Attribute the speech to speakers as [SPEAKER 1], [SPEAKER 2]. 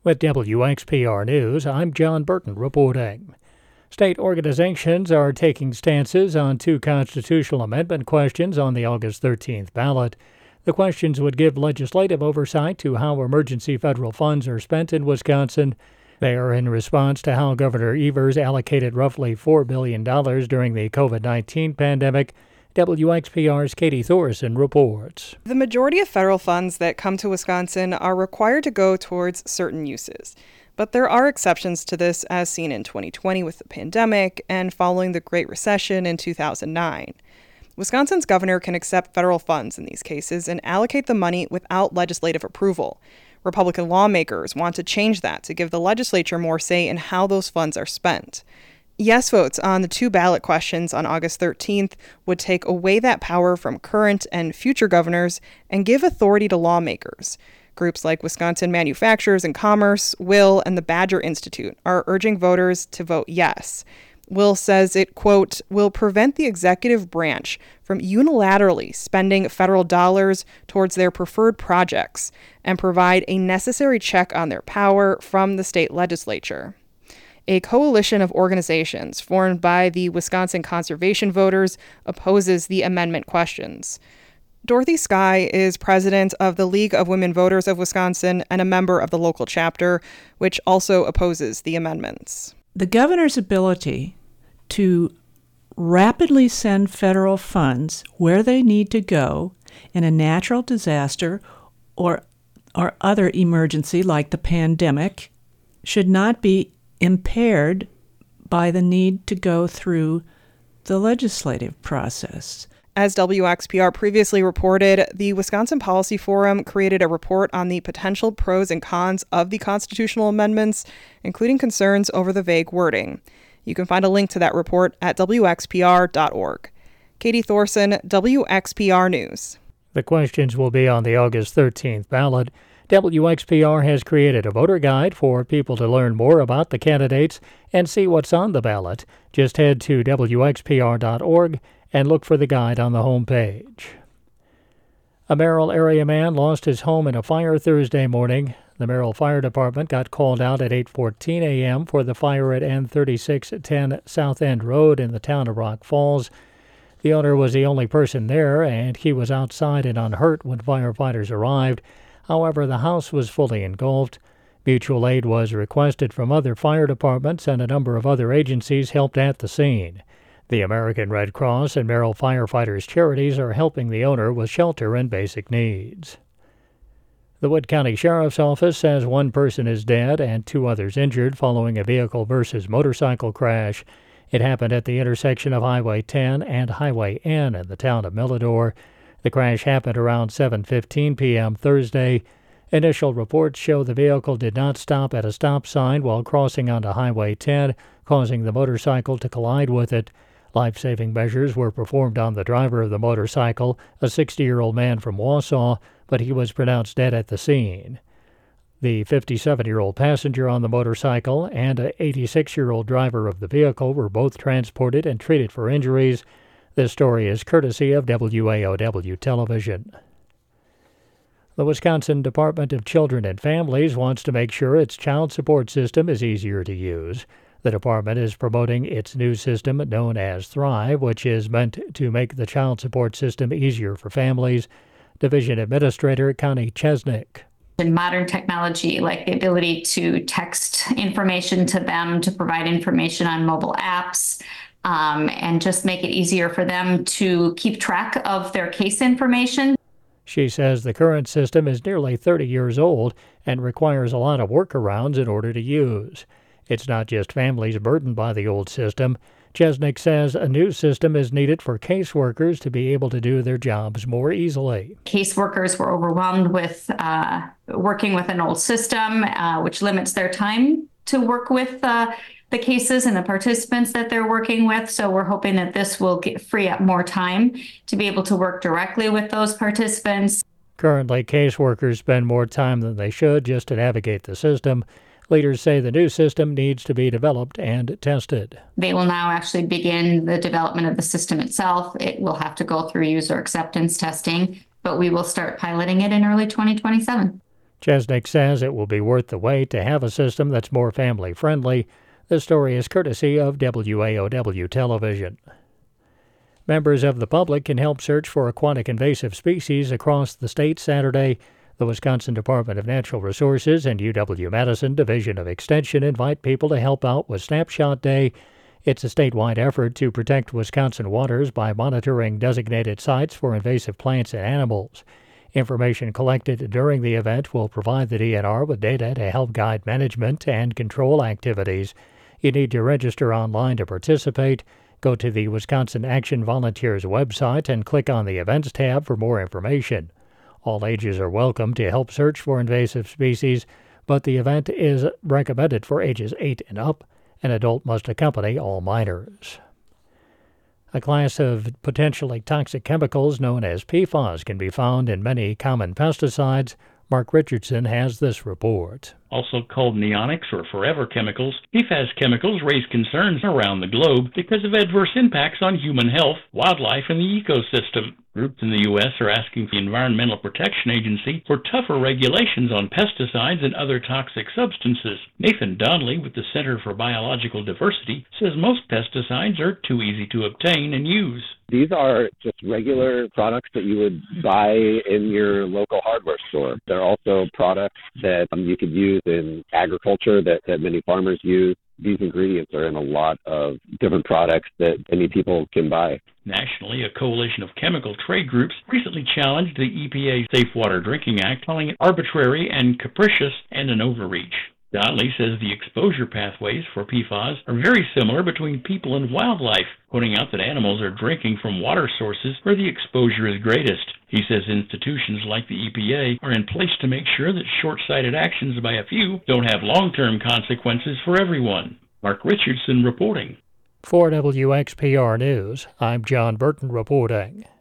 [SPEAKER 1] With WXPR News, I'm John Burton reporting. State organizations are taking stances on two constitutional amendment questions on the August 13th ballot. The questions would give legislative oversight to how emergency federal funds are spent in Wisconsin. They are in response to how Governor Evers allocated roughly $4 billion during the COVID-19 pandemic. WXPR's Katie Thorson reports.
[SPEAKER 2] The majority of federal funds that come to Wisconsin are required to go towards certain uses. But there are exceptions to this, as seen in 2020 with the pandemic and following the Great Recession in 2009. Wisconsin's governor can accept federal funds in these cases and allocate the money without legislative approval. Republican lawmakers want to change that to give the legislature more say in how those funds are spent. Yes votes on the two ballot questions on August 13th would take away that power from current and future governors and give authority to lawmakers. Groups like Wisconsin Manufacturers and Commerce, WIL, and the Badger Institute are urging voters to vote yes. WIL says it, quote, will prevent the executive branch from unilaterally spending federal dollars towards their preferred projects and provide a necessary check on their power from the state legislature. A coalition of organizations formed by the Wisconsin Conservation Voters opposes the amendment questions. Dorothy Sky is president of the League of Women Voters of Wisconsin and a member of the local chapter, which also opposes the amendments.
[SPEAKER 3] The governor's ability to rapidly send federal funds where they need to go in a natural disaster or other emergency like the pandemic should not be impaired by the need to go through the legislative process.
[SPEAKER 2] As WXPR previously reported, the Wisconsin Policy Forum created a report on the potential pros and cons of the constitutional amendments, including concerns over the vague wording. You can find a link to that report at WXPR.org. Katie Thorson, WXPR News.
[SPEAKER 1] The questions will be on the August 13th ballot. WXPR has created a voter guide for people to learn more about the candidates and see what's on the ballot. Just head to WXPR.org and look for the guide on the homepage. A Merrill area man lost his home in a fire Thursday morning. The Merrill Fire Department got called out at 8:14 a.m. for the fire at N3610 South End Road in the town of Rock Falls. The owner was the only person there, and he was outside and unhurt when firefighters arrived. However, the house was fully engulfed. Mutual aid was requested from other fire departments, and a number of other agencies helped at the scene. The American Red Cross and Merrill Firefighters Charities are helping the owner with shelter and basic needs. The Wood County Sheriff's Office says one person is dead and two others injured following a vehicle versus motorcycle crash. It happened at the intersection of Highway 10 and Highway N in the town of Milladore. The crash happened around 7:15 p.m. Thursday. Initial reports show the vehicle did not stop at a stop sign while crossing onto Highway 10, causing the motorcycle to collide with it. Life-saving measures were performed on the driver of the motorcycle, a 60-year-old man from Wausau, but he was pronounced dead at the scene. The 57-year-old passenger on the motorcycle and an 86-year-old driver of the vehicle were both transported and treated for injuries. This story is courtesy of WAOW Television. The Wisconsin Department of Children and Families wants to make sure its child support system is easier to use. The department is promoting its new system known as Thrive, which is meant to make the child support system easier for families. Division Administrator Connie Chesnick.
[SPEAKER 4] And modern technology, like the ability to text information to them, to provide information on mobile apps, and just make it easier for them to keep track of their case information.
[SPEAKER 1] She says the current system is nearly 30 years old and requires a lot of workarounds in order to use. It's not just families burdened by the old system. Chesnick says a new system is needed for caseworkers to be able to do their jobs more easily.
[SPEAKER 4] Caseworkers were overwhelmed with working with an old system, which limits their time to work with the cases and the participants that they're working with. So we're hoping that this will free up more time to be able to work directly with those participants.
[SPEAKER 1] Currently, caseworkers spend more time than they should just to navigate the system. Leaders say the new system needs to be developed and tested.
[SPEAKER 4] They will now actually begin the development of the system itself. It will have to go through user acceptance testing, but we will start piloting it in early 2027.
[SPEAKER 1] Chesnick says it will be worth the wait to have a system that's more family-friendly. This story is courtesy of WAOW Television. Members of the public can help search for aquatic invasive species across the state Saturday. The Wisconsin Department of Natural Resources and UW-Madison Division of Extension invite people to help out with Snapshot Day. It's a statewide effort to protect Wisconsin waters by monitoring designated sites for invasive plants and animals. Information collected during the event will provide the DNR with data to help guide management and control activities. You need to register online to participate. Go to the Wisconsin Action Volunteers website and click on the Events tab for more information. All ages are welcome to help search for invasive species, but the event is recommended for ages 8 and up. An adult must accompany all minors. A class of potentially toxic chemicals known as PFAS can be found in many common pesticides. Mark Richardson has this report.
[SPEAKER 5] Also called neonics or forever chemicals, PFAS chemicals raise concerns around the globe because of adverse impacts on human health, wildlife, and the ecosystem. Groups in the U.S. are asking the Environmental Protection Agency for tougher regulations on pesticides and other toxic substances. Nathan Donnelly with the Center for Biological Diversity says most pesticides are too easy to obtain and use.
[SPEAKER 6] These are just regular products that you would buy in your local hardware store. They're also products that you could use in agriculture that many farmers use. These ingredients are in a lot of different products that many people can buy.
[SPEAKER 5] Nationally, a coalition of chemical trade groups recently challenged the EPA's Safe Water Drinking Act, calling it arbitrary and capricious and an overreach. Donnelly says the exposure pathways for PFAS are very similar between people and wildlife, pointing out that animals are drinking from water sources where the exposure is greatest. He says institutions like the EPA are in place to make sure that short-sighted actions by a few don't have long-term consequences for everyone. Mark Richardson reporting.
[SPEAKER 1] For WXPR News, I'm John Burton reporting.